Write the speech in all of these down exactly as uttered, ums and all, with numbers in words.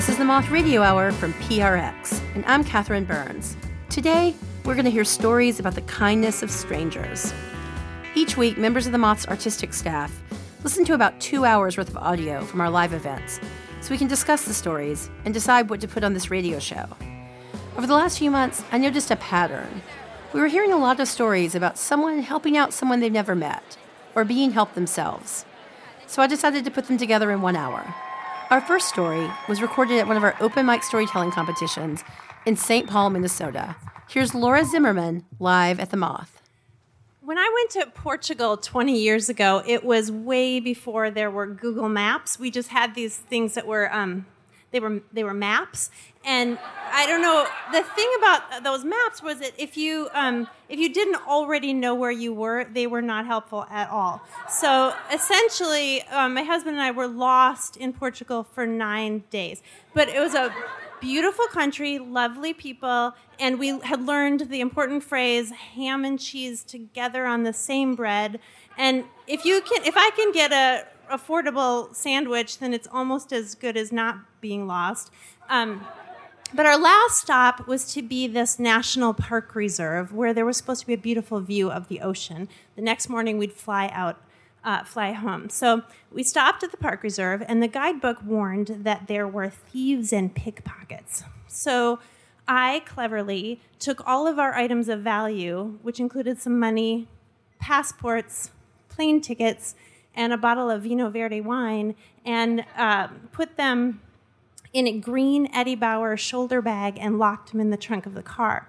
This is the Moth Radio Hour from P R X, and I'm Catherine Burns. Today, we're going to hear stories about the kindness of strangers. Each week, members of the Moth's artistic staff listen to about two hours worth of audio from our live events, so we can discuss the stories and decide what to put on this radio show. Over the last few months, I noticed a pattern. We were hearing a lot of stories about someone helping out someone they've never met, or being helped themselves. So I decided to put them together in one hour. Our first story was recorded at one of our open mic storytelling competitions in Saint Paul, Minnesota. Here's Laura Zimmerman live at the Moth. When I went to Portugal twenty years ago, it was way before there were Google Maps. We just had these things that were um, they were they were maps, and I don't know. The thing about those maps was that if you um, if you didn't already know where you were, they were not helpful at all. So essentially, um, my husband and I were lost in Portugal for nine days, but it was a beautiful country, lovely people, and we had learned the important phrase ham and cheese together on the same bread. And if you can, if I can get a affordable sandwich, then it's almost as good as not being lost. Um, but our last stop was to be this national park reserve where there was supposed to be a beautiful view of the ocean. The next morning we'd fly out, uh, fly home. So we stopped at the park reserve, and the guidebook warned that there were thieves and pickpockets. So I cleverly took all of our items of value, which included some money, passports, plane tickets, and a bottle of Vino Verde wine, and uh, put them in a green Eddie Bauer shoulder bag and locked them in the trunk of the car.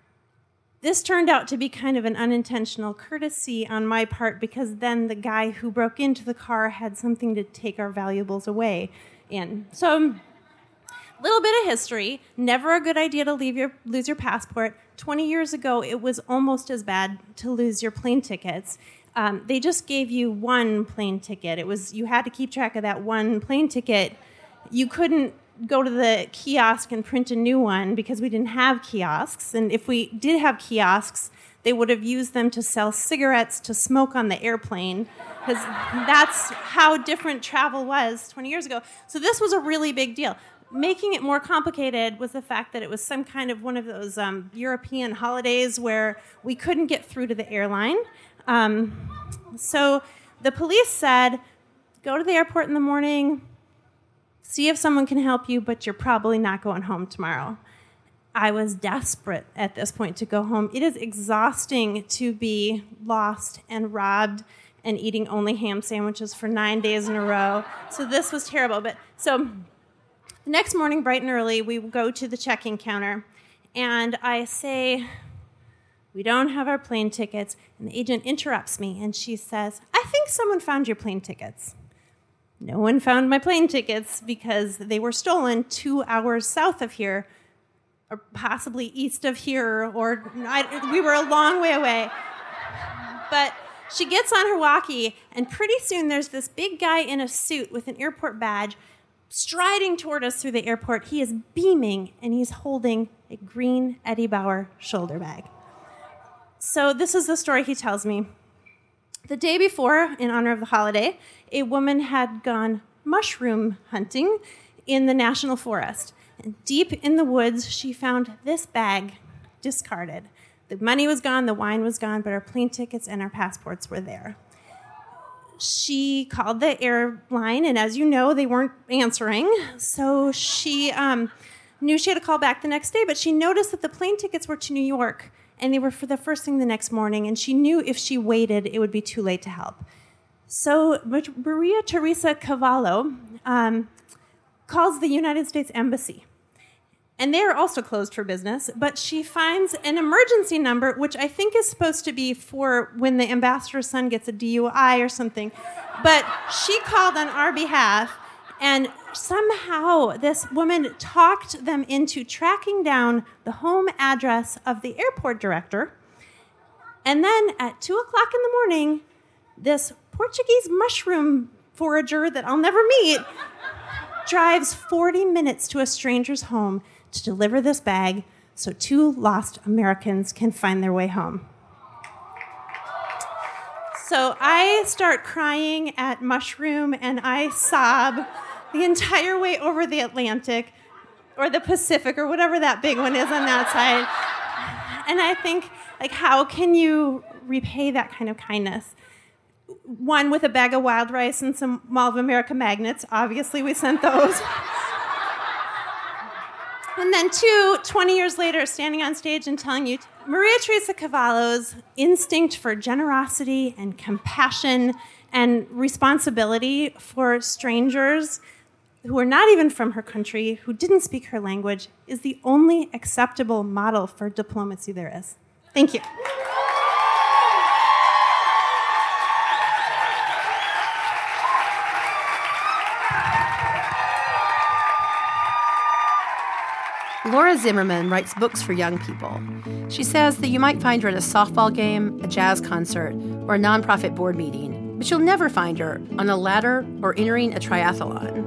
This turned out to be kind of an unintentional courtesy on my part, because then the guy who broke into the car had something to take our valuables away in. So, a little bit of history. Never a good idea to leave your, lose your passport. twenty years ago, it was almost as bad to lose your plane tickets. Um, they just gave you one plane ticket. It was you had to keep track of that one plane ticket. You couldn't go to the kiosk and print a new one because we didn't have kiosks. And if we did have kiosks, they would have used them to sell cigarettes to smoke on the airplane, because that's how different travel was twenty years ago. So this was a really big deal. Making it more complicated was the fact that it was some kind of one of those um, European holidays where we couldn't get through to the airline. Um, so the police said, go to the airport in the morning, see if someone can help you, but you're probably not going home tomorrow. I was desperate at this point to go home. It is exhausting to be lost and robbed and eating only ham sandwiches for nine days in a row. So this was terrible. But so the next morning, bright and early, we go to the check-in counter, and I say, we don't have our plane tickets. And the agent interrupts me, and she says, I think someone found your plane tickets. No one found my plane tickets because they were stolen two hours south of here, or possibly east of here, or I, we were a long way away. But she gets on her walkie, and pretty soon there's this big guy in a suit with an airport badge striding toward us through the airport. He is beaming, and he's holding a green Eddie Bauer shoulder bag. So this is the story he tells me. The day before, in honor of the holiday, a woman had gone mushroom hunting in the national forest. And deep in the woods, she found this bag discarded. The money was gone, the wine was gone, but our plane tickets and our passports were there. She called the airline, and as you know, they weren't answering. So she um, knew she had to call back the next day, but she noticed that the plane tickets were to New York, and they were for the first thing the next morning, and she knew if she waited, it would be too late to help. So Maria Teresa Cavallo um, calls the United States Embassy, and they are also closed for business, but she finds an emergency number, which I think is supposed to be for when the ambassador's son gets a D U I or something, but she called on our behalf, and somehow this woman talked them into tracking down the home address of the airport director. And then at two o'clock in the morning, this Portuguese mushroom forager that I'll never meet drives forty minutes to a stranger's home to deliver this bag so two lost Americans can find their way home. So I start crying at Mushroom, and I sob the entire way over the Atlantic or the Pacific, or whatever that big one is on that side. And I think, like, how can you repay that kind of kindness? One, with a bag of wild rice and some Mall of America magnets. Obviously, we sent those. And then two, twenty years later, standing on stage and telling you, Maria Teresa Cavallo's instinct for generosity and compassion and responsibility for strangers who are not even from her country, who didn't speak her language, is the only acceptable model for diplomacy there is. Thank you. Laura Zimmerman writes books for young people. She says that you might find her at a softball game, a jazz concert, or a nonprofit board meeting, but you'll never find her on a ladder or entering a triathlon.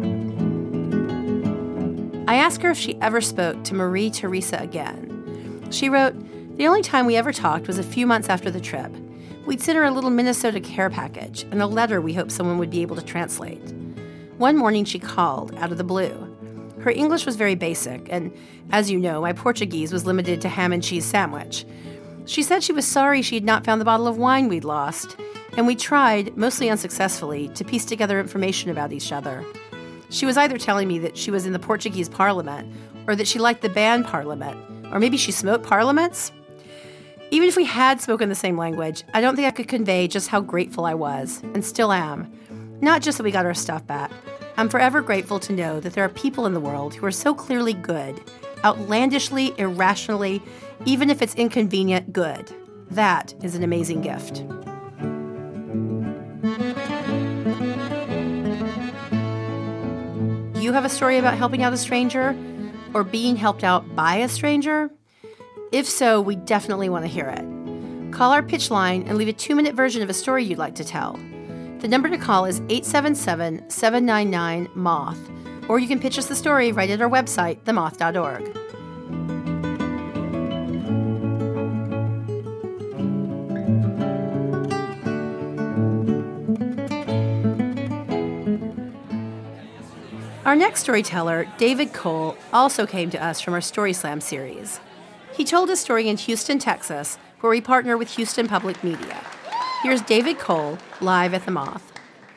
I asked her if she ever spoke to Marie Teresa again. She wrote, "The only time we ever talked was a few months after the trip. We'd sent her a little Minnesota care package and a letter we hoped someone would be able to translate. One morning she called, out of the blue. Her English was very basic, and as you know, my Portuguese was limited to ham and cheese sandwich. She said she was sorry she had not found the bottle of wine we'd lost, and we tried, mostly unsuccessfully, to piece together information about each other. She was either telling me that she was in the Portuguese parliament, or that she liked the band Parliament, or maybe she smoked parliaments. Even if we had spoken the same language, I don't think I could convey just how grateful I was, and still am. Not just that we got our stuff back. I'm forever grateful to know that there are people in the world who are so clearly good, outlandishly, irrationally, even if it's inconvenient, good. That is an amazing gift." Do you have a story about helping out a stranger or being helped out by a stranger? If so, we definitely want to hear it. Call our pitch line and leave a two-minute version of a story you'd like to tell. The number to call is eight seven seven, seven nine nine, M O T H, or you can pitch us the story right at our website, the moth dot org. Our next storyteller, David Cole, also came to us from our Story Slam series. He told his story in Houston, Texas, where we partner with Houston Public Media. Here's David Cole, live at the Moth.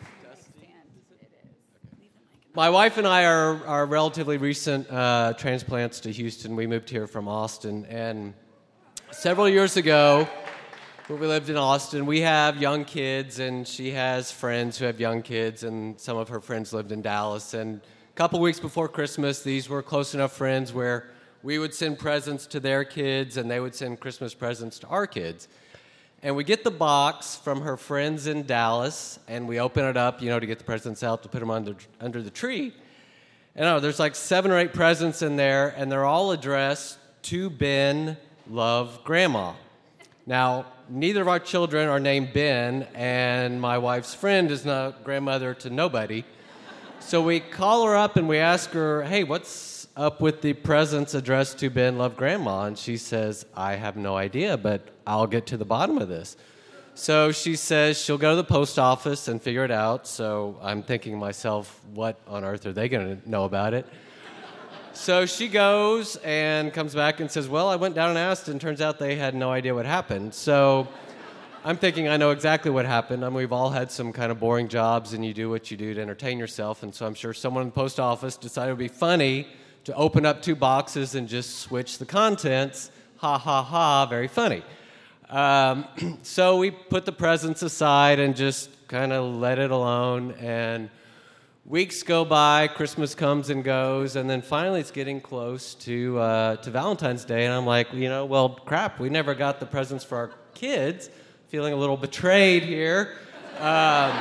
My wife and I are, are relatively recent uh, transplants to Houston. We moved here from Austin. And several years ago, when we lived in Austin, we have young kids, and she has friends who have young kids, and some of her friends lived in Dallas. And a couple weeks before Christmas, these were close enough friends where we would send presents to their kids, and they would send Christmas presents to our kids. And we get the box from her friends in Dallas, and we open it up, you know, to get the presents out, to put them under under the tree. And oh, there's like seven or eight presents in there, and they're all addressed to Ben, love, Grandma. Now, neither of our children are named Ben, and my wife's friend is not grandmother to nobody. So we call her up and we ask her, "Hey, what's up with the presents addressed to Ben, love, Grandma?" And she says, "I have no idea, but I'll get to the bottom of this." So she says she'll go to the post office and figure it out. So I'm thinking to myself, what on earth are they going to know about it? So she goes and comes back and says, "Well, I went down and asked, and turns out they had no idea what happened." So I'm thinking I know exactly what happened. I mean, we've all had some kind of boring jobs, and you do what you do to entertain yourself. And so I'm sure someone in the post office decided it would be funny to open up two boxes and just switch the contents. Ha, ha, ha, very funny. Um, so we put the presents aside and just kind of let it alone. And weeks go by, Christmas comes and goes, and then finally it's getting close to uh, to Valentine's Day. And I'm like, you know, well, crap, we never got the presents for our kids. Feeling a little betrayed here. Um,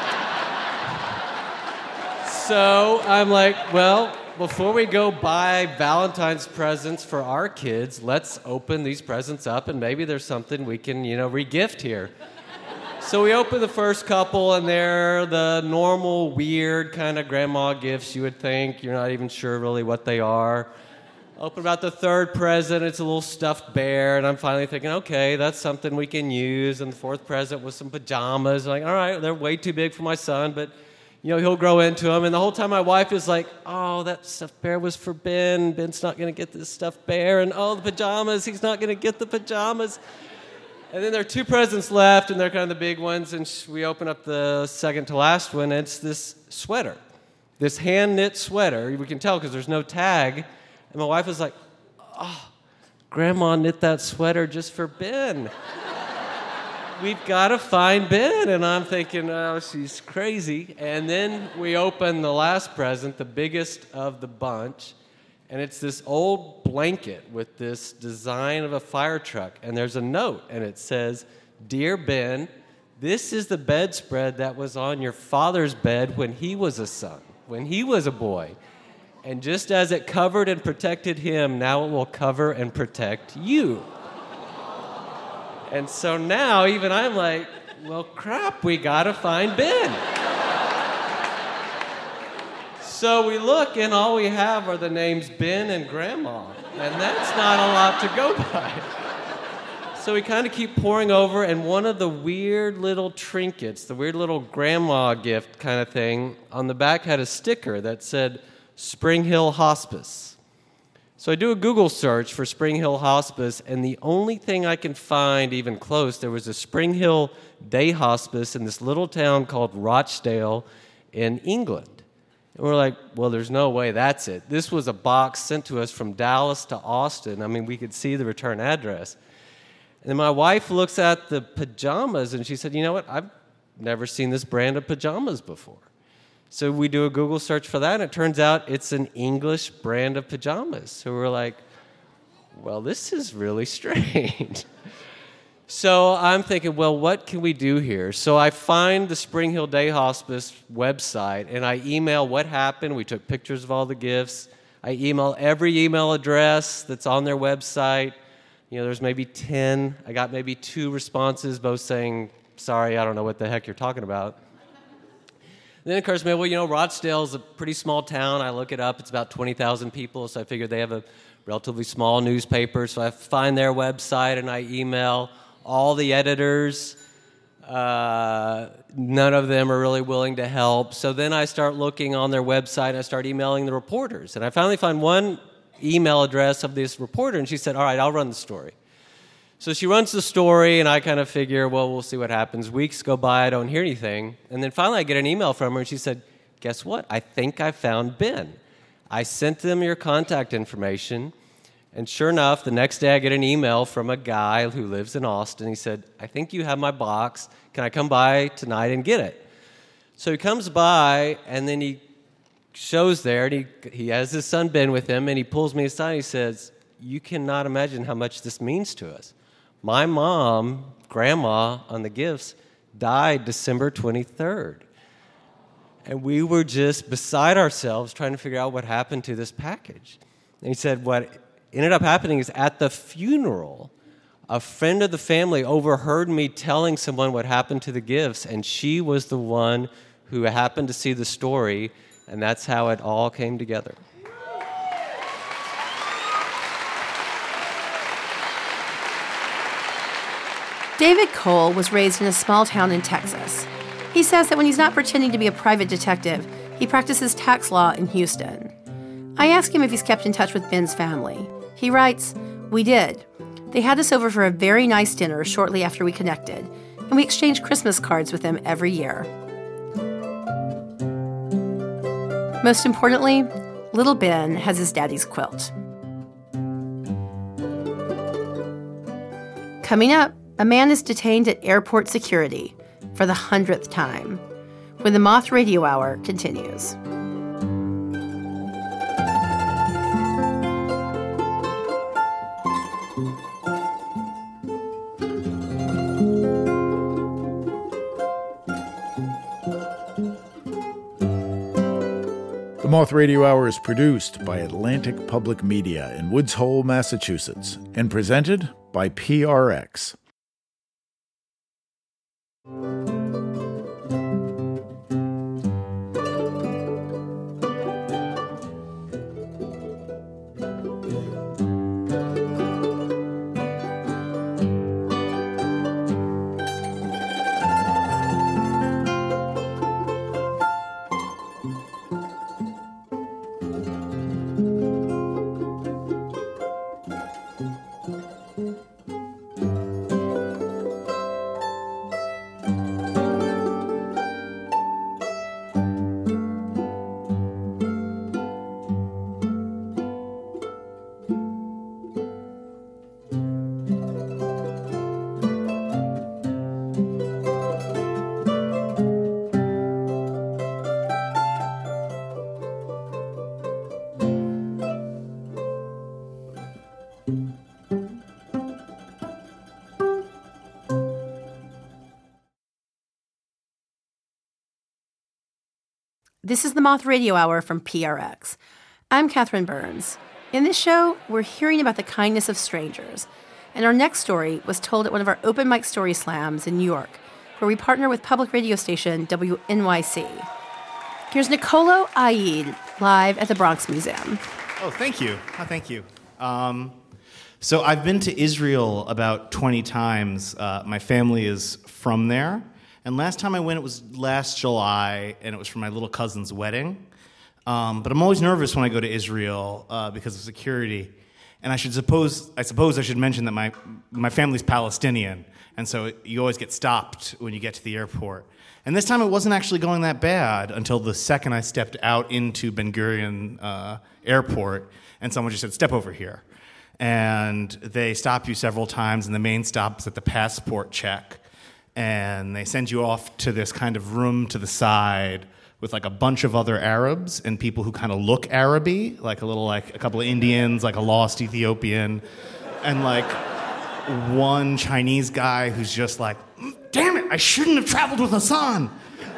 so I'm like, well, before we go buy Valentine's presents for our kids, let's open these presents up, and maybe there's something we can, you know, re-gift here. So we open the first couple, and they're the normal, weird kind of grandma gifts you would think. You're not even sure really what they are. Open about the third present, it's a little stuffed bear, and I'm finally thinking, okay, that's something we can use. And the fourth present was some pajamas. I'm like, all right, they're way too big for my son, but you know, he'll grow into them. And the whole time my wife is like, oh, that stuffed bear was for Ben. Ben's not going to get this stuffed bear. And oh, the pajamas, he's not going to get the pajamas. And then there are two presents left, and they're kind of the big ones. And we open up the second to last one, and it's this sweater, this hand-knit sweater. We can tell because there's no tag. And my wife was like, oh, Grandma knit that sweater just for Ben. We've got to find Ben. And I'm thinking, oh, she's crazy. And then we open the last present, the biggest of the bunch, and it's this old blanket with this design of a fire truck. And there's a note, and it says, Dear Ben, this is the bedspread that was on your father's bed when he was a son, when he was a boy. And just as it covered and protected him, now it will cover and protect you. And so now even I'm like, well, crap, we got to find Ben. So we look, and all we have are the names Ben and Grandma. And that's not a lot to go by. So we kind of keep pouring over, and one of the weird little trinkets, the weird little grandma gift kind of thing, on the back had a sticker that said, Spring Hill Hospice. So I do a Google search for Spring Hill Hospice, and the only thing I can find even close, there was a Spring Hill Day Hospice in this little town called Rochdale in England. And we're like, well, there's no way that's it. This was a box sent to us from Dallas to Austin. I mean, we could see the return address. And then my wife looks at the pajamas, and she said, you know what, I've never seen this brand of pajamas before. So we do a Google search for that, and it turns out it's an English brand of pajamas. So we're like, well, this is really strange. So I'm thinking, well, what can we do here? So I find the Spring Hill Day Hospice website, and I email what happened. We took pictures of all the gifts. I email every email address that's on their website. You know, there's maybe ten. I got maybe two responses, both saying, sorry, I don't know what the heck you're talking about. Then it occurs to me, well, you know, Rochdale's a pretty small town. I look it up. It's about twenty thousand people, so I figured they have a relatively small newspaper. So I find their website, and I email all the editors. Uh, none of them are really willing to help. So then I start looking on their website, and I start emailing the reporters. And I finally find one email address of this reporter, and she said, all right, I'll run the story. So she runs the story, and I kind of figure, well, we'll see what happens. Weeks go by, I don't hear anything. And then finally I get an email from her, and she said, guess what? I think I found Ben. I sent them your contact information, and sure enough, the next day I get an email from a guy who lives in Austin. He said, I think you have my box. Can I come by tonight and get it? So he comes by, and then he shows there, and he, he has his son Ben with him, and he pulls me aside, and he says, you cannot imagine how much this means to us. My mom, Grandma, on the gifts, died December twenty-third. And we were just beside ourselves trying to figure out what happened to this package. And he said what ended up happening is at the funeral, a friend of the family overheard me telling someone what happened to the gifts, and she was the one who happened to see the story, and that's how it all came together. David Cole was raised in a small town in Texas. He says that when he's not pretending to be a private detective, he practices tax law in Houston. I ask him if he's kept in touch with Ben's family. He writes, we did. They had us over for a very nice dinner shortly after we connected, and we exchanged Christmas cards with them every year. Most importantly, little Ben has his daddy's quilt. Coming up, a man is detained at airport security for the hundredth time when the Moth Radio Hour continues. The Moth Radio Hour is produced by Atlantic Public Media in Woods Hole, Massachusetts, and presented by P R X. This is the Moth Radio Hour from P R X. I'm Catherine Burns. In this show, we're hearing about the kindness of strangers. And our next story was told at one of our open mic story slams in New York, where we partner with public radio station W N Y C. Here's Nicolo Aid live at the Bronx Museum. Oh, thank you. Oh, thank you. Um, so I've been to Israel about twenty times. Uh, my family is from there. And last time I went, it was last July, and it was for my little cousin's wedding. Um, but I'm always nervous when I go to Israel uh, because of security. And I should suppose I suppose I should mention that my my family's Palestinian, and so you always get stopped when you get to the airport. And this time it wasn't actually going that bad until the second I stepped out into Ben Gurion uh, Airport, and someone just said, "Step over here." And they stop you several times, and the main stop's at the passport check. And they send you off to this kind of room to the side with like a bunch of other Arabs and people who kind of look Araby, like a little, like a couple of Indians, like a lost Ethiopian, and like one Chinese guy who's just like, damn it, I shouldn't have traveled with Hassan.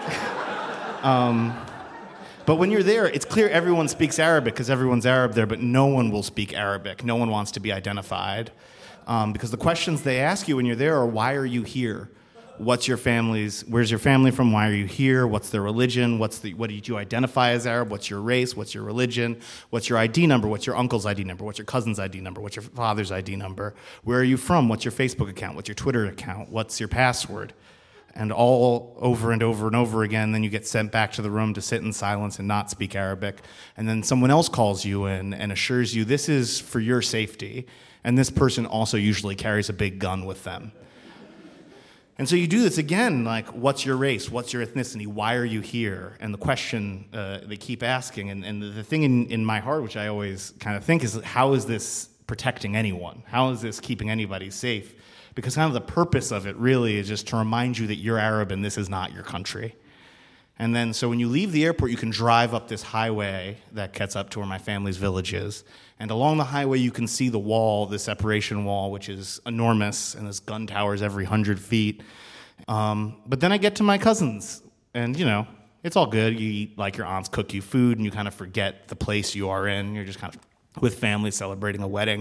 um, but when you're there, it's clear everyone speaks Arabic because everyone's Arab there, but no one will speak Arabic. No one wants to be identified. Um, because the questions they ask you when you're there are, why are you here? What's your family's, where's your family from? Why are you here? What's their religion? What's the, what do you identify as Arab? What's your race? What's your religion? What's your I D number? What's your uncle's I D number? What's your cousin's I D number? What's your father's I D number? Where are you from? What's your Facebook account? What's your Twitter account? What's your password? And all over and over and over again, then you get sent back to the room to sit in silence and not speak Arabic. And then someone else calls you in and assures you this is for your safety. And this person also usually carries a big gun with them. And so you do this again, like, what's your race? What's your ethnicity? Why are you here? And the question uh, they keep asking, and, and the thing in, in my heart, which I always kind of think, is how is this protecting anyone? How is this keeping anybody safe? Because kind of the purpose of it really is just to remind you that you're Arab and this is not your country. And then, so when you leave the airport, you can drive up this highway that gets up to where my family's village is. And along the highway, you can see the wall, the separation wall, which is enormous, and there's gun towers every hundred feet. Um, but then I get to my cousins, and, you know, it's all good. You eat, like, your aunts cook you food, and you kind of forget the place you are in. You're just kind of with family celebrating a wedding.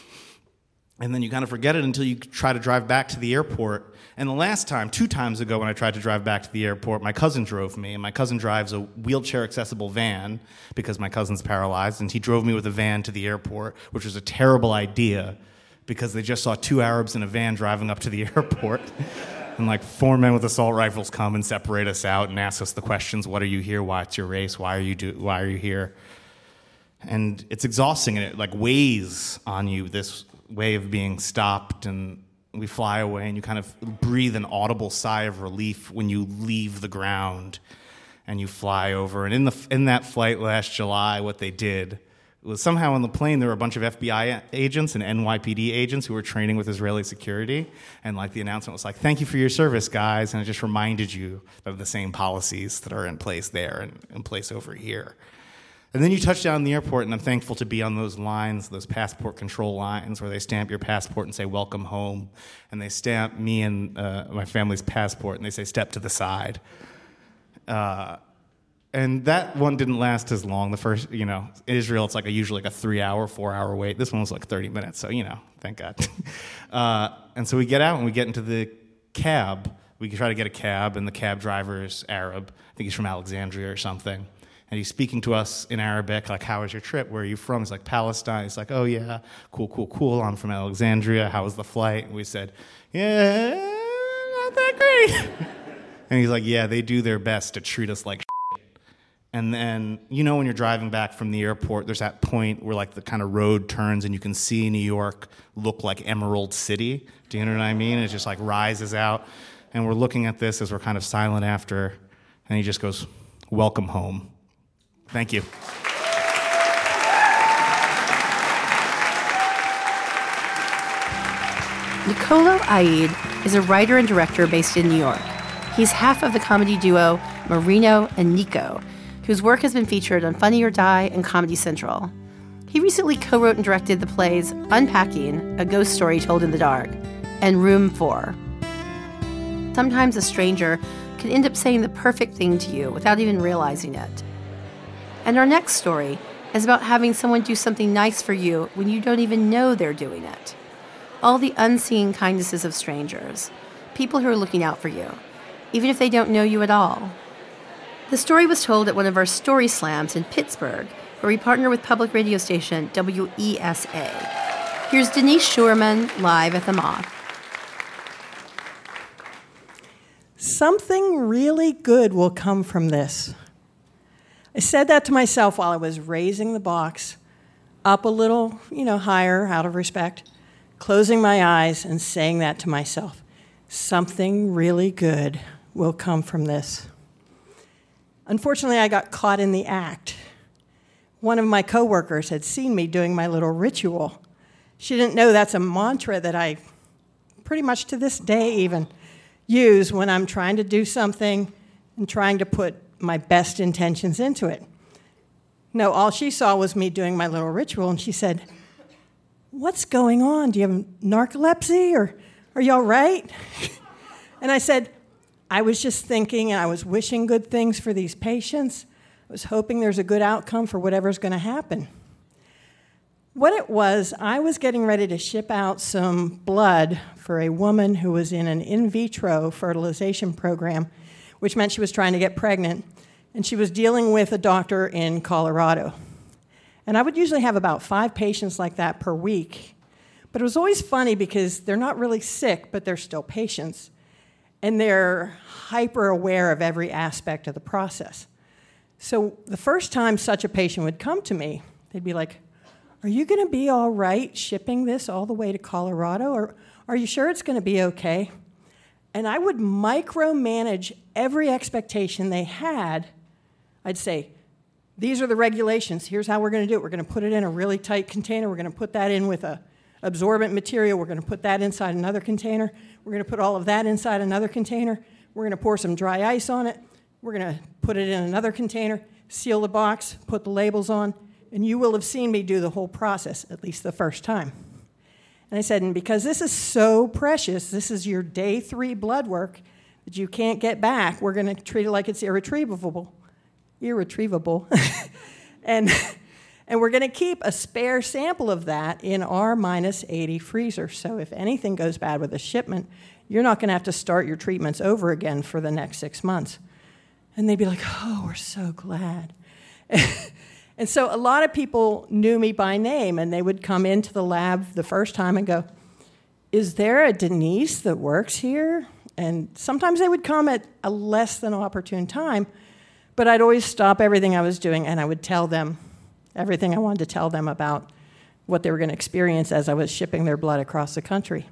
And then you kind of forget it until you try to drive back to the airport. And the last time, two times ago when I tried to drive back to the airport, my cousin drove me. And my cousin drives a wheelchair-accessible van because my cousin's paralyzed. And he drove me with a van to the airport, which was a terrible idea because they just saw two Arabs in a van driving up to the airport. And like four men with assault rifles come and separate us out and ask us the questions, what are you here? What's your race? Why are you do? Why are you here? And it's exhausting, and it like weighs on you, this way of being stopped, and we fly away, and you kind of breathe an audible sigh of relief when you leave the ground and you fly over. And in the in that flight last July, what they did was somehow on the plane there were a bunch of F B I agents and N Y P D agents who were training with Israeli security, and like the announcement was like, "Thank you for your service, guys," and it just reminded you of the same policies that are in place there and in place over here. And then you touch down in the airport, and I'm thankful to be on those lines, those passport control lines, where they stamp your passport and say, welcome home. And they stamp me and uh, my family's passport, and they say, step to the side. Uh, and that one didn't last as long. The first, you know, in Israel, it's like a, usually like a three-hour, four-hour wait. This one was like thirty minutes, so, you know, thank God. uh, and so we get out, and we get into the cab. We try to get a cab, and the cab driver is Arab. I think he's from Alexandria or something. And he's speaking to us in Arabic, like, how was your trip? Where are you from? He's like, Palestine. He's like, oh, yeah, cool, cool, cool. I'm from Alexandria. How was the flight? And we said, yeah, not that great. And he's like, yeah, they do their best to treat us like shit. And then, you know, when you're driving back from the airport, there's that point where, like, the kind of road turns and you can see New York look like Emerald City. Do you know what I mean? It just, like, rises out. And we're looking at this as we're kind of silent after. And he just goes, welcome home. Thank you. Nicolo Aid is a writer and director based in New York. He's half of the comedy duo Marino and Nico, whose work has been featured on Funny or Die and Comedy Central. He recently co-wrote and directed the plays Unpacking, A Ghost Story Told in the Dark, and Room four. Sometimes a stranger can end up saying the perfect thing to you without even realizing it. And our next story is about having someone do something nice for you when you don't even know they're doing it. All the unseen kindnesses of strangers, people who are looking out for you, even if they don't know you at all. The story was told at one of our story slams in Pittsburgh, where we partner with public radio station W E S A. Here's Denise Schurman live at the Moth. Something really good will come from this. I said that to myself while I was raising the box up a little, you know, higher out of respect, closing my eyes and saying that to myself. Something really good will come from this. Unfortunately, I got caught in the act. One of my coworkers had seen me doing my little ritual. She didn't know that's a mantra that I pretty much to this day even use when I'm trying to do something and trying to put my best intentions into it. No, all she saw was me doing my little ritual, and she said, "What's going on? Do you have narcolepsy, or are you all right?" And I said, "I was just thinking, and I was wishing good things for these patients. I was hoping there's a good outcome for whatever's going to happen." What it was, I was getting ready to ship out some blood for a woman who was in an in vitro fertilization program, which meant she was trying to get pregnant, and she was dealing with a doctor in Colorado. And I would usually have about five patients like that per week. But it was always funny because they're not really sick, but they're still patients. And they're hyper aware of every aspect of the process. So the first time such a patient would come to me, they'd be like, "Are you going to be all right shipping this all the way to Colorado? Or are you sure it's going to be okay?" And I would micromanage every expectation they had. I'd say, "These are the regulations. Here's how we're going to do it. We're going to put it in a really tight container. We're going to put that in with a absorbent material. We're going to put that inside another container. We're going to put all of that inside another container. We're going to pour some dry ice on it. We're going to put it in another container, seal the box, put the labels on, and you will have seen me do the whole process, at least the first time." And I said, "And because this is so precious, this is your day three blood work that you can't get back, we're going to treat it like it's irretrievable. Irretrievable. and, and we're going to keep a spare sample of that in our minus eighty freezer. So if anything goes bad with a shipment, you're not going to have to start your treatments over again for the next six months. And they'd be like, "Oh, we're so glad." And so a lot of people knew me by name, and they would come into the lab the first time and go, "Is there a Denise that works here?" And sometimes they would come at a less than opportune time, but I'd always stop everything I was doing, and I would tell them everything I wanted to tell them about what they were going to experience as I was shipping their blood across the country.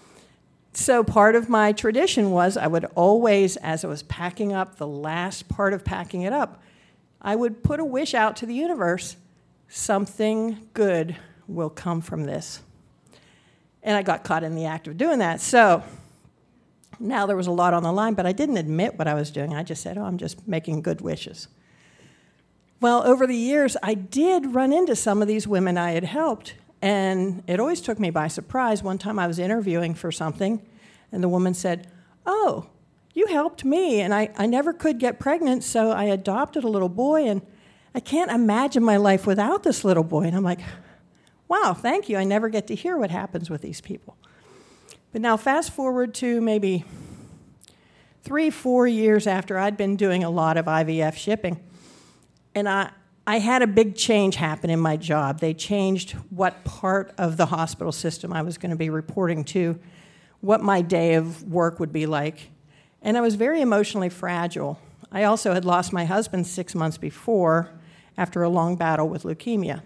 So part of my tradition was I would always, as I was packing up the last part of packing it up, I would put a wish out to the universe, something good will come from this. And I got caught in the act of doing that. So now there was a lot on the line, but I didn't admit what I was doing. I just said, "Oh, I'm just making good wishes." Well, over the years, I did run into some of these women I had helped, and it always took me by surprise. One time I was interviewing for something, and the woman said, "Oh, you helped me, and I, I never could get pregnant, so I adopted a little boy, and I can't imagine my life without this little boy." And I'm like, wow, thank you. I never get to hear what happens with these people. But now fast forward to maybe three, four years after I'd been doing a lot of I V F shipping, and I, I had a big change happen in my job. They changed what part of the hospital system I was going to be reporting to, what my day of work would be like. And I was very emotionally fragile. I also had lost my husband six months before after a long battle with leukemia.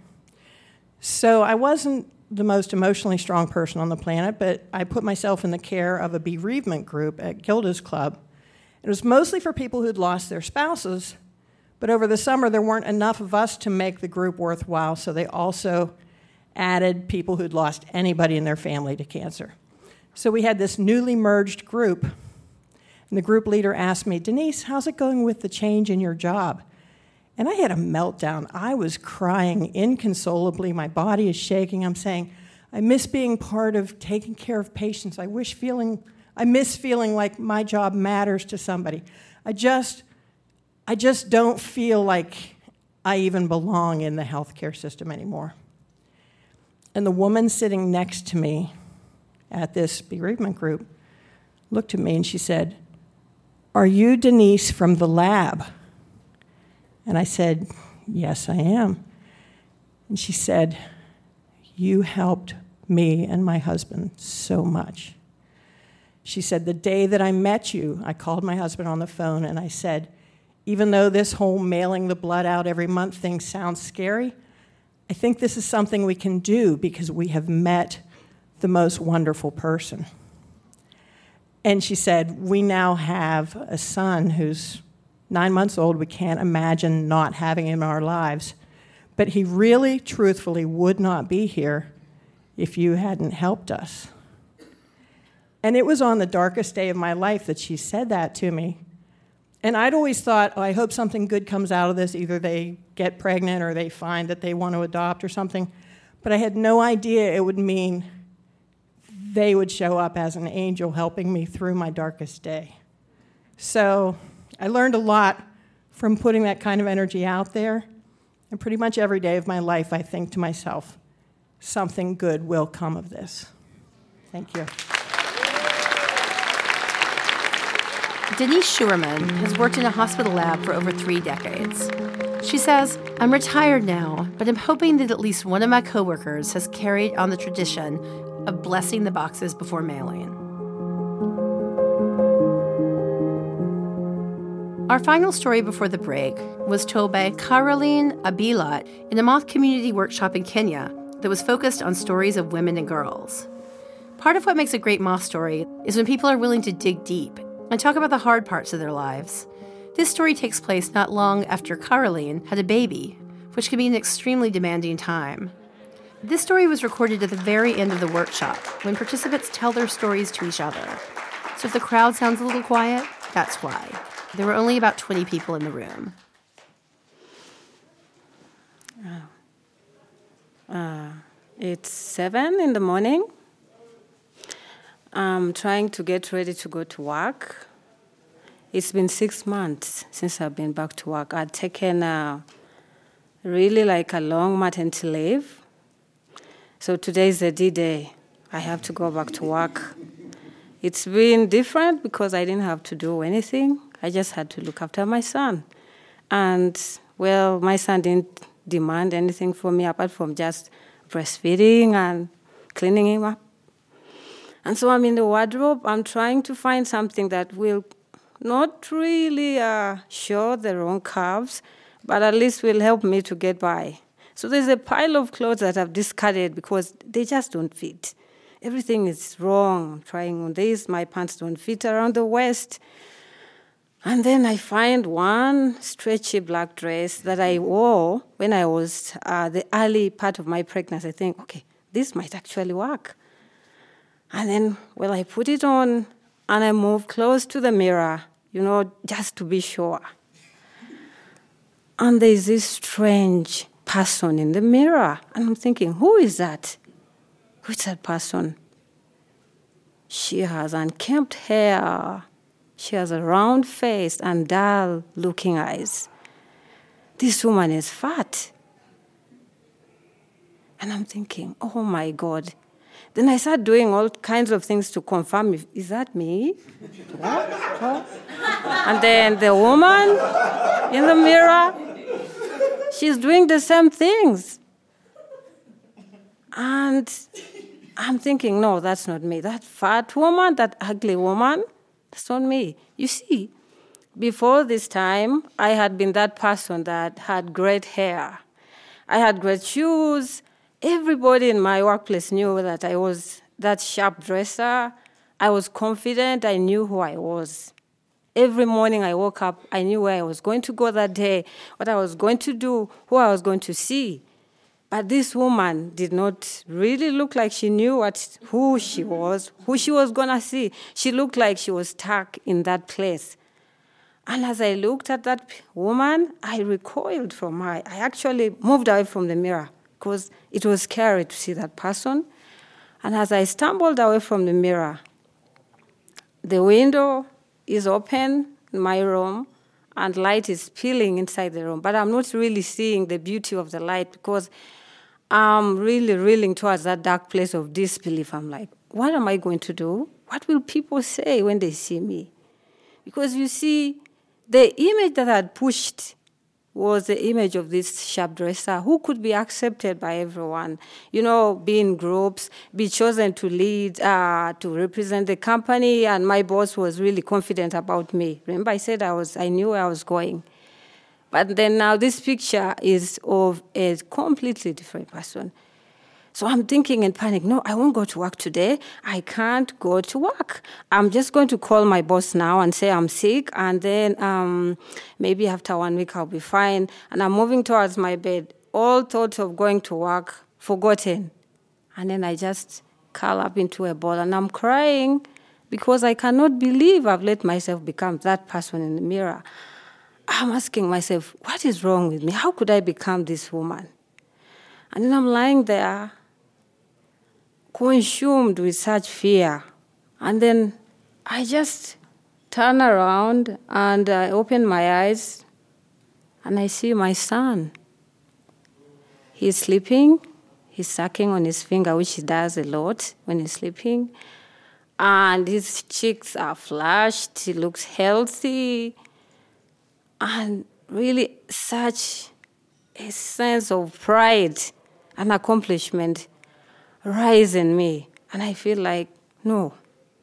So I wasn't the most emotionally strong person on the planet, but I put myself in the care of a bereavement group at Gilda's Club. It was mostly for people who'd lost their spouses, but over the summer there weren't enough of us to make the group worthwhile, so they also added people who'd lost anybody in their family to cancer. So we had this newly merged group. And the group leader asked me, "Denise, how's it going with the change in your job?" And I had a meltdown. I was crying inconsolably. My body is shaking. I'm saying, "I miss being part of taking care of patients. I wish feeling, I miss feeling like my job matters to somebody. I just, I just don't feel like I even belong in the healthcare system anymore. And the woman sitting next to me at this bereavement group looked at me and she said, "Are you Denise from the lab?" And I said, "Yes, I am." And she said, "You helped me and my husband so much." She said, "The day that I met you, I called my husband on the phone and I said, even though this whole mailing the blood out every month thing sounds scary, I think this is something we can do because we have met the most wonderful person." And she said, "We now have a son who's nine months old. We can't imagine not having him in our lives. But he really, truthfully would not be here if you hadn't helped us." And it was on the darkest day of my life that she said that to me. And I'd always thought, oh, I hope something good comes out of this. Either they get pregnant or they find that they want to adopt or something. But I had no idea it would mean they would show up as an angel helping me through my darkest day. So I learned a lot from putting that kind of energy out there. And pretty much every day of my life, I think to myself, something good will come of this. Thank you. Denise Schuerman has worked in a hospital lab for over three decades. She says, "I'm retired now, but I'm hoping that at least one of my coworkers has carried on the tradition of blessing the boxes before mailing." Our final story before the break was told by Caroline Abilat in a Moth community workshop in Kenya that was focused on stories of women and girls. Part of what makes a great Moth story is when people are willing to dig deep and talk about the hard parts of their lives. This story takes place not long after Caroline had a baby, which can be an extremely demanding time. This story was recorded at the very end of the workshop, when participants tell their stories to each other. So if the crowd sounds a little quiet, that's why. There were only about twenty people in the room. Uh, it's seven in the morning. I'm trying to get ready to go to work. It's been six months since I've been back to work. I'd taken a, really like a long maternity leave. So today is the D-Day. I have to go back to work. It's been different because I didn't have to do anything. I just had to look after my son. And, well, my son didn't demand anything from me apart from just breastfeeding and cleaning him up. And so I'm in the wardrobe. I'm trying to find something that will not really uh, show the wrong curves, but at least will help me to get by. So there's a pile of clothes that I've discarded because they just don't fit. Everything is wrong. I'm trying on this. My pants don't fit around the waist. And then I find one stretchy black dress that I wore when I was uh, the early part of my pregnancy. I think, okay, this might actually work. And then, well, I put it on and I move close to the mirror, you know, just to be sure. And there's this strange person in the mirror. And I'm thinking, who is that? Who's that person? She has unkempt hair. She has a round face and dull-looking eyes. This woman is fat. And I'm thinking, oh, my God. Then I start doing all kinds of things to confirm, if, is that me? What? What? And then the woman in the mirror, she's doing the same things. And I'm thinking, no, that's not me. That fat woman, that ugly woman, that's not me. You see, before this time, I had been that person that had great hair. I had great shoes. Everybody in my workplace knew that I was that sharp dresser. I was confident. I knew who I was. Every morning I woke up, I knew where I was going to go that day, what I was going to do, who I was going to see. But this woman did not really look like she knew what, who she was, who she was going to see. She looked like she was stuck in that place. And as I looked at that woman, I recoiled from her. I actually moved away from the mirror because it was scary to see that person. And as I stumbled away from the mirror, the window is open in my room, and light is spilling inside the room. But I'm not really seeing the beauty of the light because I'm really reeling towards that dark place of disbelief. I'm like, what am I going to do? What will people say when they see me? Because you see, the image that I had pushed was the image of this sharp dresser who could be accepted by everyone, you know, be in groups, be chosen to lead, uh, to represent the company, and my boss was really confident about me. Remember, I said I was, I knew where I was going. But then now this picture is of a completely different person. So I'm thinking in panic, no, I won't go to work today. I can't go to work. I'm just going to call my boss now and say I'm sick, and then um, maybe after one week I'll be fine. And I'm moving towards my bed. All thoughts of going to work forgotten. And then I just curl up into a ball, and I'm crying because I cannot believe I've let myself become that person in the mirror. I'm asking myself, what is wrong with me? How could I become this woman? And then I'm lying there, consumed with such fear. And then I just turn around and I open my eyes and I see my son. He's sleeping. He's sucking on his finger, which he does a lot when he's sleeping. And his cheeks are flushed. He looks healthy. And really such a sense of pride and accomplishment rise in me. And I feel like, no,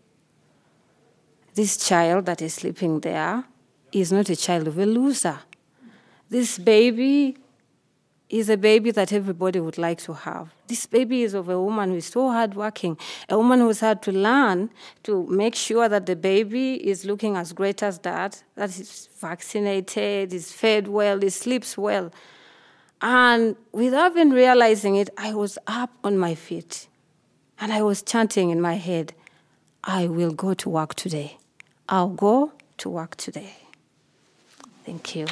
this child that is sleeping there is not a child of a loser. This baby is a baby that everybody would like to have. This baby is of a woman who is so hardworking, a woman who's had to learn to make sure that the baby is looking as great as that, that he's vaccinated, is fed well, he sleeps well. And without even realizing it, I was up on my feet. And I was chanting in my head, I will go to work today. I'll go to work today. Thank you.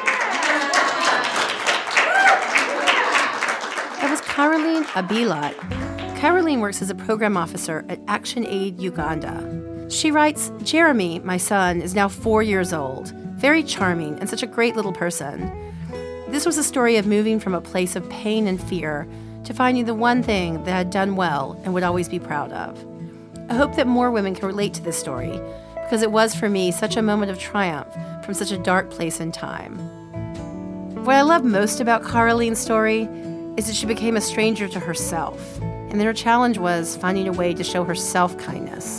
That was Caroline Abilat. Caroline works as a program officer at Action Aid Uganda. She writes, Jeremy, my son, is now four years old, very charming and such a great little person. This was a story of moving from a place of pain and fear to finding the one thing that had done well and would always be proud of. I hope that more women can relate to this story, because it was for me such a moment of triumph from such a dark place in time. What I love most about Caroline's story is that she became a stranger to herself, and then her challenge was finding a way to show herself kindness.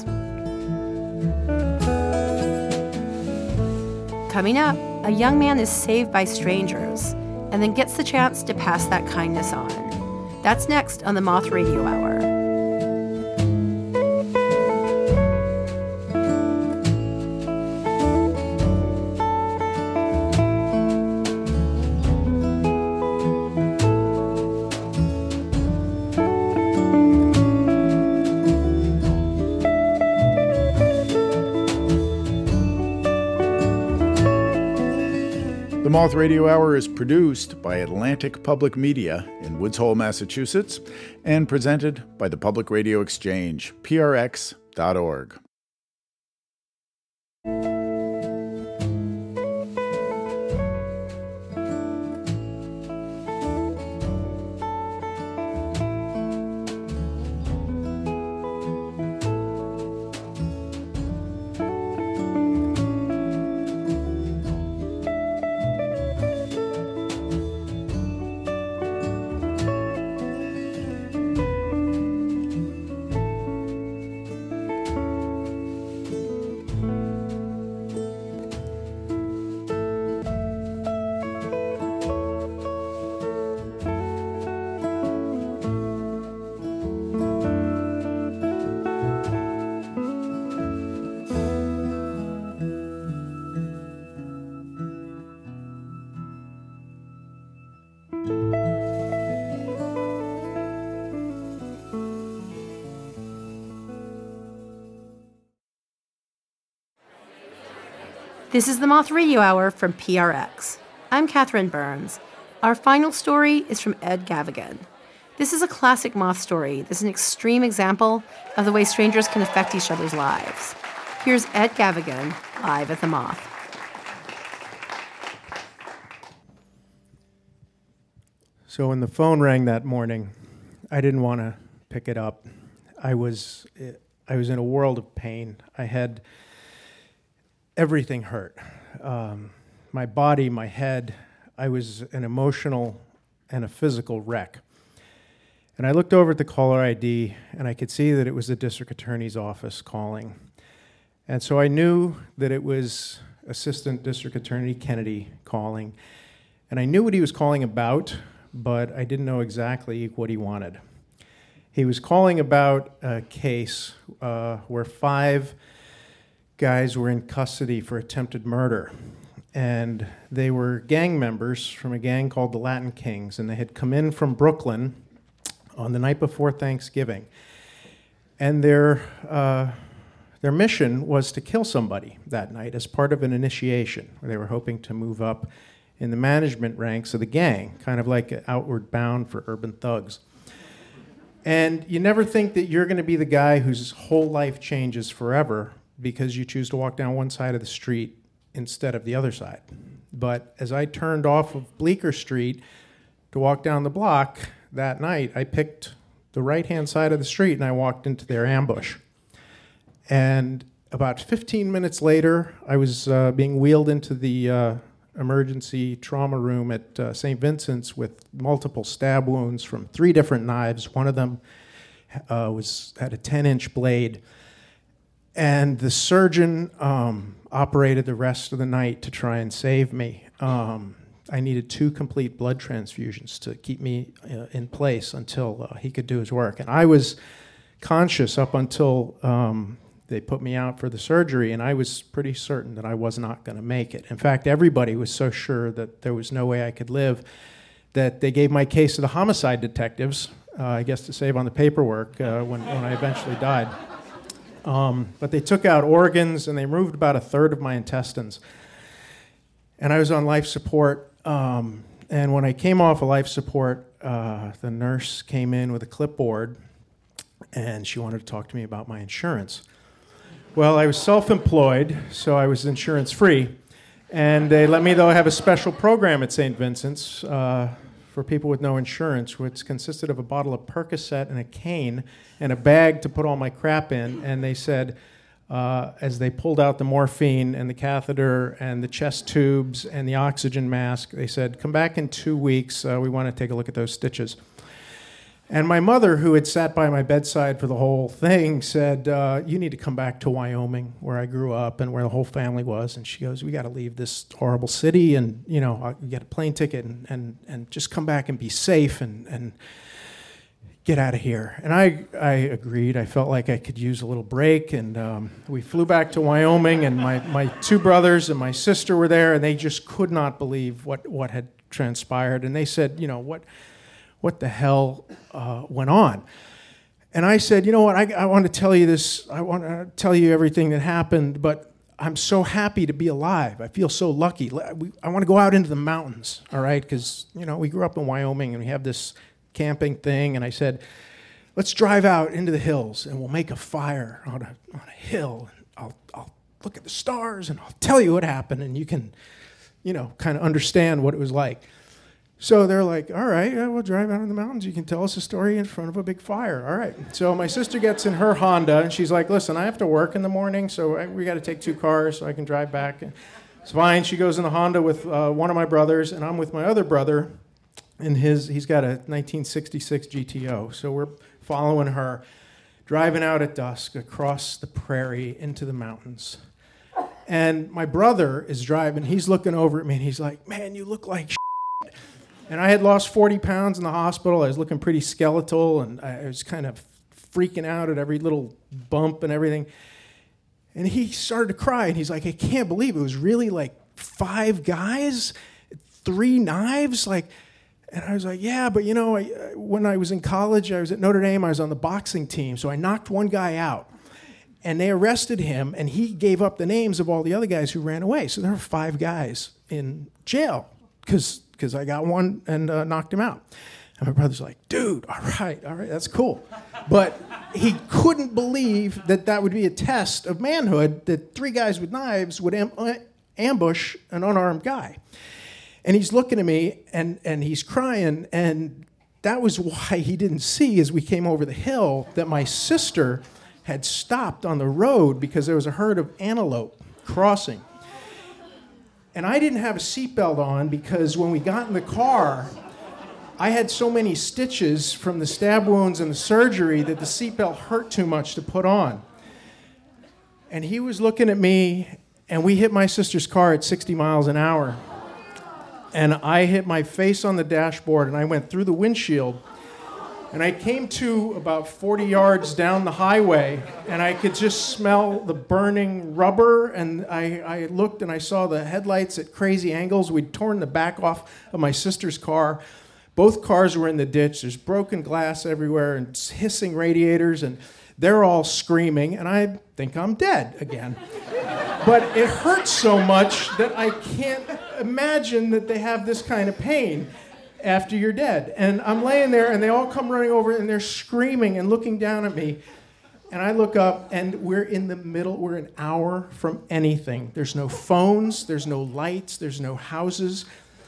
Coming up, a young man is saved by strangers and then gets the chance to pass that kindness on. That's next on the Moth Radio Hour. The Moth Radio Hour is produced by Atlantic Public Media in Woods Hole, Massachusetts, and presented by the Public Radio Exchange, P R X dot org. This is the Moth Radio Hour from P R X. I'm Catherine Burns. Our final story is from Ed Gavigan. This is a classic Moth story that's an extreme example of the way strangers can affect each other's lives. Here's Ed Gavigan, live at the Moth. So when the phone rang that morning, I didn't want to pick it up. I was I was in a world of pain. I had everything hurt. Um, my body, my head. I was an emotional and a physical wreck. And I looked over at the caller I D, and I could see that it was the district attorney's office calling. And so I knew that it was Assistant District Attorney Kennedy calling. And I knew what he was calling about, but I didn't know exactly what he wanted. He was calling about a case uh, where five guys were in custody for attempted murder. And they were gang members from a gang called the Latin Kings, and they had come in from Brooklyn on the night before Thanksgiving. And their uh, their mission was to kill somebody that night as part of an initiation, where they were hoping to move up in the management ranks of the gang, kind of like Outward Bound for urban thugs. And you never think that you're going to be the guy whose whole life changes forever because you choose to walk down one side of the street instead of the other side. But as I turned off of Bleecker Street to walk down the block that night, I picked the right-hand side of the street and I walked into their ambush. And about fifteen minutes later, I was uh, being wheeled into the uh, emergency trauma room at uh, Saint Vincent's with multiple stab wounds from three different knives. One of them uh, was had a ten-inch blade. And the surgeon um, operated the rest of the night to try and save me. Um, I needed two complete blood transfusions to keep me uh, in place until uh, he could do his work. And I was conscious up until um, they put me out for the surgery, and I was pretty certain that I was not going to make it. In fact, everybody was so sure that there was no way I could live that they gave my case to the homicide detectives, uh, I guess to save on the paperwork uh, when, when I eventually died. Um, but they took out organs, and they removed about a third of my intestines. And I was on life support. Um, and when I came off of life support, uh, the nurse came in with a clipboard, and she wanted to talk to me about my insurance. Well, I was self-employed, so I was insurance-free. And they let me, though, have a special program at Saint Vincent's uh, for people with no insurance, which consisted of a bottle of Percocet and a cane and a bag to put all my crap in. And they said, uh, as they pulled out the morphine and the catheter and the chest tubes and the oxygen mask, they said, come back in two weeks. Uh, we want to take a look at those stitches. And my mother, who had sat by my bedside for the whole thing, said, uh, you need to come back to Wyoming, where I grew up and where the whole family was. And she goes, we got to leave this horrible city and, you know, get a plane ticket and, and, and just come back and be safe and, and get out of here. And I, I agreed. I felt like I could use a little break. And um, we flew back to Wyoming, and my, my two brothers and my sister were there, and they just could not believe what, what had transpired. And they said, you know, what... what the hell uh, went on? And I said, you know what, I, I want to tell you this, I want to tell you everything that happened, but I'm so happy to be alive. I feel so lucky. I want to go out into the mountains, all right? Because, you know, we grew up in Wyoming, and we have this camping thing, and I said, let's drive out into the hills, and we'll make a fire on a, on a hill. And I'll, I'll look at the stars, and I'll tell you what happened, and you can, you know, kind of understand what it was like. So they're like, all right, yeah, we'll drive out in the mountains. You can tell us a story in front of a big fire. All right. So my sister gets in her Honda, and she's like, listen, I have to work in the morning, so I, we got to take two cars so I can drive back. It's fine. She goes in the Honda with uh, one of my brothers, and I'm with my other brother. In his, he's got a nineteen sixty-six G T O. So we're following her, driving out at dusk across the prairie into the mountains. And my brother is driving. He's looking over at me, and he's like, man, you look like shit. And I had lost forty pounds in the hospital. I was looking pretty skeletal, and I was kind of freaking out at every little bump and everything. And he started to cry, and he's like, I can't believe it was really like five guys, three knives, like. And I was like, yeah, but you know, I, when I was in college, I was at Notre Dame, I was on the boxing team, so I knocked one guy out. And they arrested him, and he gave up the names of all the other guys who ran away. So there were five guys in jail because because I got one and uh, knocked him out. And my brother's like, dude, all right, all right, that's cool. But he couldn't believe that that would be a test of manhood, that three guys with knives would am- ambush an unarmed guy. And he's looking at me, and, and he's crying, and that was why he didn't see, as we came over the hill, that my sister had stopped on the road because there was a herd of antelope crossing. And I didn't have a seatbelt on because when we got in the car, I had so many stitches from the stab wounds and the surgery that the seatbelt hurt too much to put on. And he was looking at me, and we hit my sister's car at sixty miles an hour. And I hit my face on the dashboard, and I went through the windshield. And I came to about forty yards down the highway, and I could just smell the burning rubber. And I, I looked, and I saw the headlights at crazy angles. We'd torn the back off of my sister's car. Both cars were in the ditch. There's broken glass everywhere and hissing radiators, and they're all screaming, and I think I'm dead again. But it hurts so much that I can't imagine that they have this kind of pain after you're dead. And I'm laying there, and they all come running over, and they're screaming and looking down at me. And I look up, and we're in the middle. We're an hour from anything. There's no phones. There's no lights. There's no houses.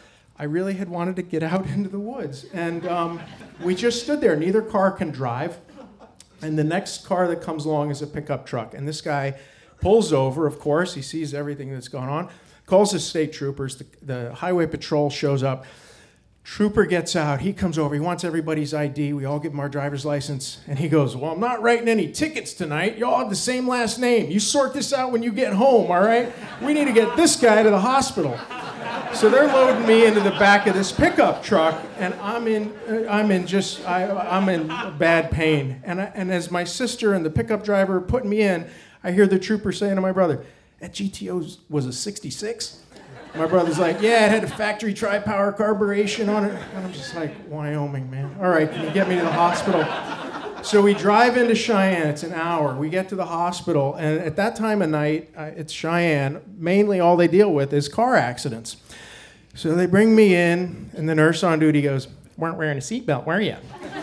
I really had wanted to get out into the woods. And um, we just stood there. Neither car can drive. And the next car that comes along is a pickup truck. And this guy pulls over, of course. He sees everything that's going on. Calls the state troopers. The, the highway patrol shows up. Trooper gets out. He comes over. He wants everybody's I D. We all give him our driver's license. And he goes, well, I'm not writing any tickets tonight. You all have the same last name. You sort this out when you get home, all right? We need to get this guy to the hospital. So they're loading me into the back of this pickup truck, and I'm in, I'm in just, I, I'm in bad pain. And I, and as my sister and the pickup driver are putting me in, I hear the trooper saying to my brother, "That G T O was a sixty-six?" My brother's like, "Yeah, it had a factory tri-power carburation on it." And I'm just like, Wyoming, man. All right, can you get me to the hospital? So we drive into Cheyenne. It's an hour. We get to the hospital, and at that time of night, uh, it's Cheyenne. Mainly all they deal with is car accidents. So they bring me in, and the nurse on duty goes, "Weren't wearing a seatbelt, were you?"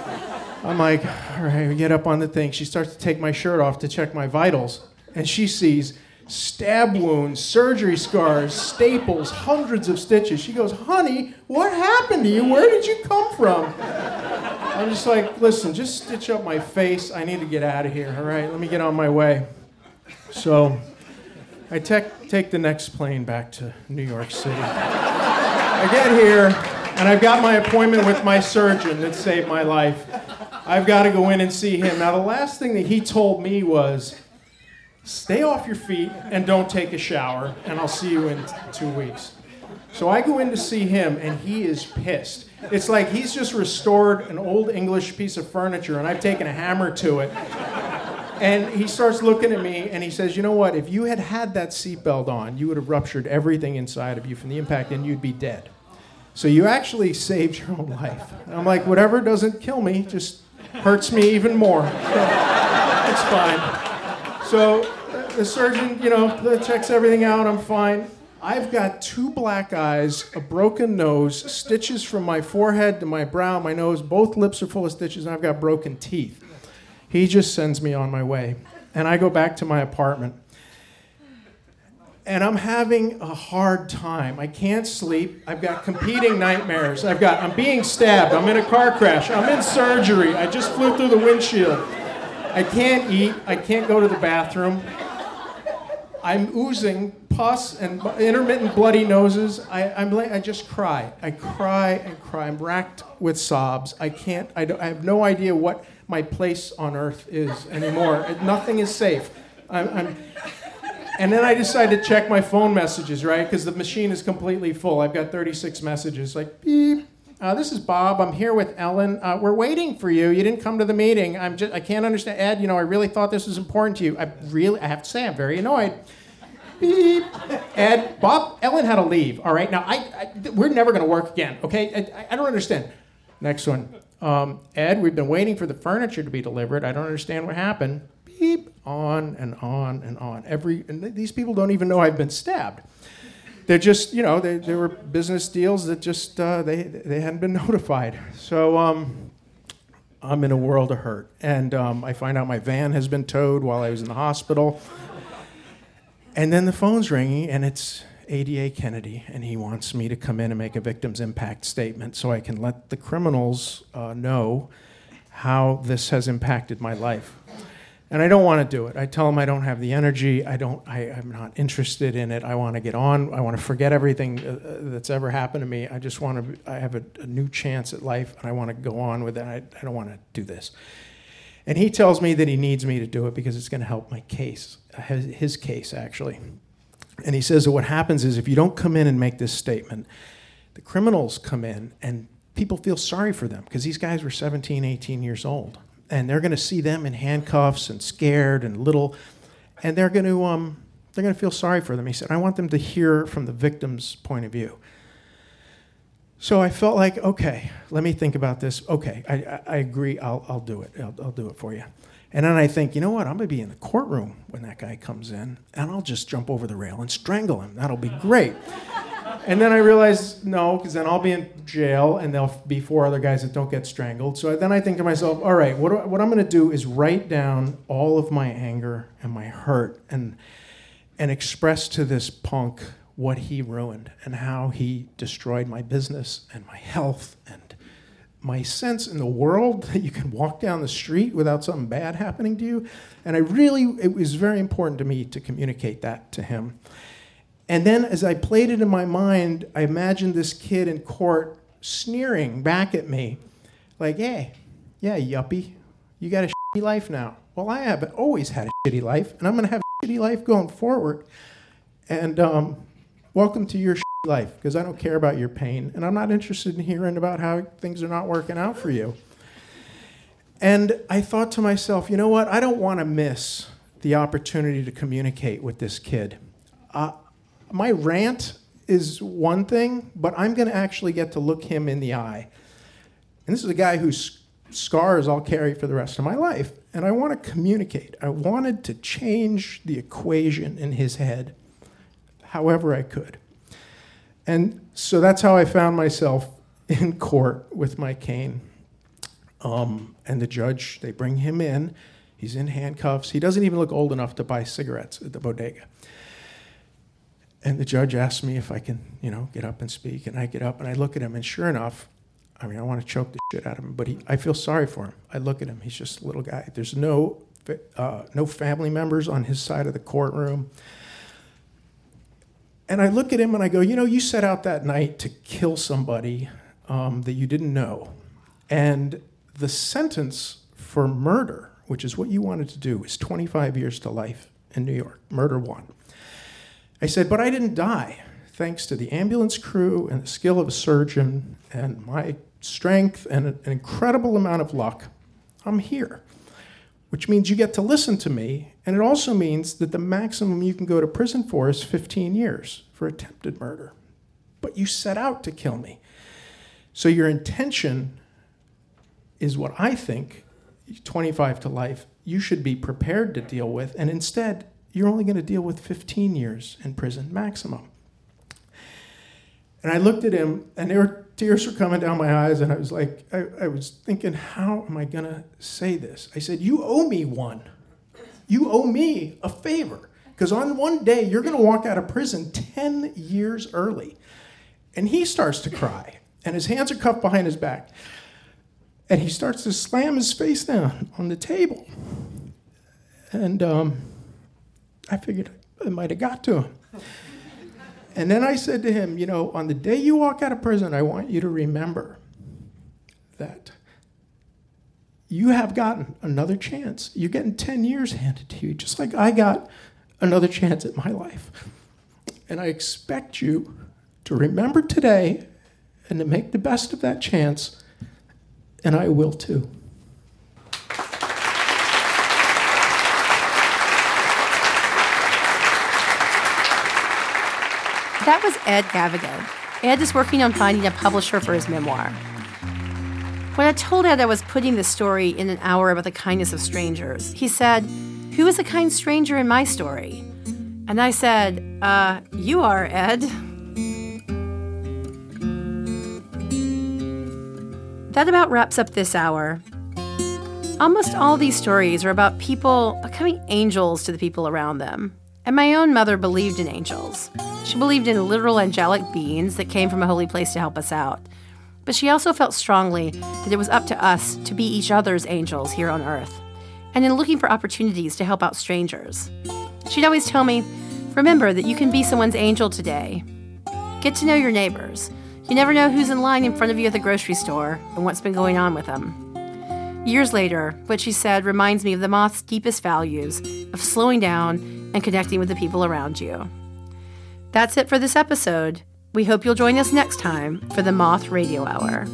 I'm like, all right, we get up on the thing. She starts to take my shirt off to check my vitals, and she sees stab wounds, surgery scars, staples, hundreds of stitches. She goes, "Honey, what happened to you? Where did you come from?" I'm just like, listen, just stitch up my face. I need to get out of here, all right? Let me get on my way. So I te- take the next plane back to New York City. I get here, and I've got my appointment with my surgeon that saved my life. I've got to go in and see him. Now, the last thing that he told me was, stay off your feet and don't take a shower, and I'll see you in t- two weeks. So I go in to see him, and he is pissed. It's like he's just restored an old English piece of furniture, and I've taken a hammer to it. And he starts looking at me, and he says, "You know what? If you had had that seatbelt on, you would have ruptured everything inside of you from the impact, and you'd be dead. So you actually saved your own life." And I'm like, whatever doesn't kill me just hurts me even more. So it's fine. So the surgeon, you know, checks everything out. I'm fine. I've got two black eyes, a broken nose, stitches from my forehead to my brow, my nose. Both lips are full of stitches, and I've got broken teeth. He just sends me on my way. And I go back to my apartment. And I'm having a hard time. I can't sleep. I've got competing nightmares. I've got, I'm being stabbed. I'm in a car crash. I'm in surgery. I just flew through the windshield. I can't eat. I can't go to the bathroom. I'm oozing pus and intermittent bloody noses. I, I'm like, I just cry. I cry and cry. I'm racked with sobs. I can't, I, don't, I have no idea what my place on earth is anymore. Nothing is safe. I'm, I'm, and then I decide to check my phone messages, right? Because the machine is completely full. I've got thirty-six messages, like, beep. Uh, this is Bob. I'm here with Ellen. Uh, we're waiting for you. You didn't come to the meeting. I'm just, I can't understand. Ed, you know, I really thought this was important to you. I really, I have to say, I'm very annoyed. Beep. Ed, Bob, Ellen had to leave. All right, now I, I we're never going to work again. Okay, I, I don't understand. Next one. Um, Ed, we've been waiting for the furniture to be delivered. I don't understand what happened. Beep. On and on and on. Every and these people don't even know I've been stabbed. They're just, you know, they, they were business deals that just uh, they they hadn't been notified. So um, I'm in a world of hurt, and um, I find out my van has been towed while I was in the hospital. And then the phone's ringing, and it's A D A Kennedy, and he wants me to come in and make a victim's impact statement so I can let the criminals uh, know how this has impacted my life. And I don't want to do it. I tell them I don't have the energy. I don't. I, I'm not interested in it. I want to get on. I want to forget everything uh, that's ever happened to me. I just want to. I have a, a new chance at life, and I want to go on with it. I, I don't want to do this. And he tells me that he needs me to do it because it's going to help my case, his, his case actually. And he says that what happens is if you don't come in and make this statement, the criminals come in and people feel sorry for them because these guys were seventeen, eighteen years old. And they're going to see them in handcuffs and scared and little, and they're going to um, they're going to feel sorry for them. He said, I want them to hear from the victim's point of view. So I felt like, okay, let me think about this. Okay, I, I, I agree. I'll I'll do it. I'll, I'll do it for you. And then I think, you know what? I'm going to be in the courtroom when that guy comes in, and I'll just jump over the rail and strangle him. That'll be great. And then I realized, no, because then I'll be in jail, and there'll be four other guys that don't get strangled. So then I think to myself, all right, what, do I, what I'm going to do is write down all of my anger and my hurt and and express to this punk what he ruined and how he destroyed my business and my health and my sense in the world that you can walk down the street without something bad happening to you. And I really, it was very important to me to communicate that to him. And then as I played it in my mind, I imagined this kid in court sneering back at me like, hey, yeah, yuppie, you got a shitty life now. Well, I have always had a shitty life, and I'm going to have a shitty life going forward. And um, welcome to your shitty life, because I don't care about your pain, and I'm not interested in hearing about how things are not working out for you. And I thought to myself, you know what? I don't want to miss the opportunity to communicate with this kid. Uh, my rant is one thing, but I'm going to actually get to look him in the eye. And this is a guy whose scars I'll carry for the rest of my life. And I want to communicate. I wanted to change the equation in his head however I could. And so that's how I found myself in court with my cane. Um, and the judge, they bring him in. He's in handcuffs. He doesn't even look old enough to buy cigarettes at the bodega. And the judge asks me if I can, you know, get up and speak. And I get up and I look at him. And sure enough, I mean, I want to choke the shit out of him. But he, I feel sorry for him. I look at him. He's just a little guy. There's no, uh, no family members on his side of the courtroom. And I look at him and I go, you know, you set out that night to kill somebody um, that you didn't know. And the sentence for murder, which is what you wanted to do, is twenty-five years to life in New York. Murder one. I said, but I didn't die, thanks to the ambulance crew and the skill of a surgeon and my strength and an incredible amount of luck. I'm here, which means you get to listen to me, and it also means that the maximum you can go to prison for is fifteen years for attempted murder. But you set out to kill me. So your intention is what I think, twenty-five to life, you should be prepared to deal with, and instead, you're only going to deal with fifteen years in prison maximum. And I looked at him, and there were tears were coming down my eyes, and I was like, I, I was thinking, how am I going to say this? I said, you owe me one. You owe me a favor, because on one day, you're going to walk out of prison ten years early. And he starts to cry, and his hands are cuffed behind his back. And he starts to slam his face down on the table. And um, I figured I might have got to him. And then I said to him, you know, on the day you walk out of prison, I want you to remember that you have gotten another chance. You're getting ten years handed to you, just like I got another chance at my life. And I expect you to remember today and to make the best of that chance, and I will too. That was Ed Gavigan. Ed is working on finding a publisher for his memoir. When I told Ed I was putting this story in an hour about the kindness of strangers, he said, "Who is a kind stranger in my story?" And I said, uh, you are, Ed. That about wraps up this hour. Almost all these stories are about people becoming angels to the people around them. And my own mother believed in angels. She believed in literal angelic beings that came from a holy place to help us out. But she also felt strongly that it was up to us to be each other's angels here on earth, and in looking for opportunities to help out strangers. She'd always tell me, remember that you can be someone's angel today. Get to know your neighbors. You never know who's in line in front of you at the grocery store and what's been going on with them. Years later, what she said reminds me of the Moth's deepest values of slowing down and connecting with the people around you. That's it for this episode. We hope you'll join us next time for the Moth Radio Hour.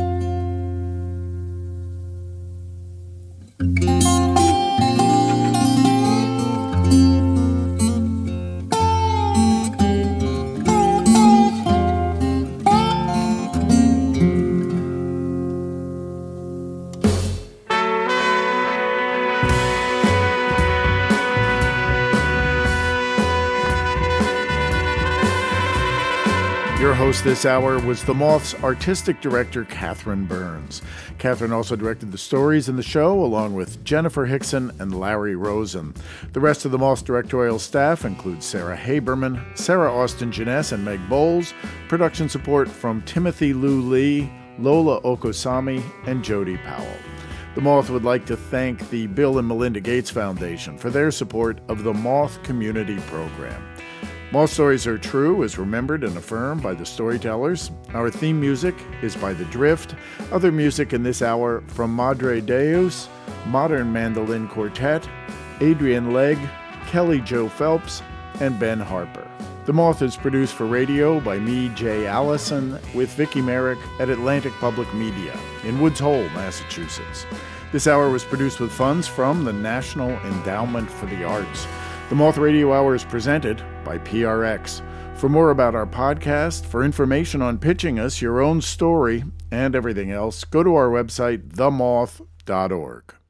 Your host this hour was The Moth's artistic director, Catherine Burns. Catherine also directed the stories in the show, along with Jennifer Hickson and Larry Rosen. The rest of The Moth's directorial staff includes Sarah Haberman, Sarah Austin-Jeunesse, and Meg Bowles. Production support from Timothy Lou Lee, Lola Okosami, and Jody Powell. The Moth would like to thank the Bill and Melinda Gates Foundation for their support of the Moth Community Program. Moth Stories Are True is remembered and affirmed by the storytellers. Our theme music is by The Drift. Other music in this hour from Madre Deus, Modern Mandolin Quartet, Adrian Legg, Kelly Jo Phelps, and Ben Harper. The Moth is produced for radio by me, Jay Allison, with Vicki Merrick at Atlantic Public Media in Woods Hole, Massachusetts. This hour was produced with funds from the National Endowment for the Arts. The Moth Radio Hour is presented by P R X. For more about our podcast, for information on pitching us your own story, and everything else, go to our website, the moth dot org.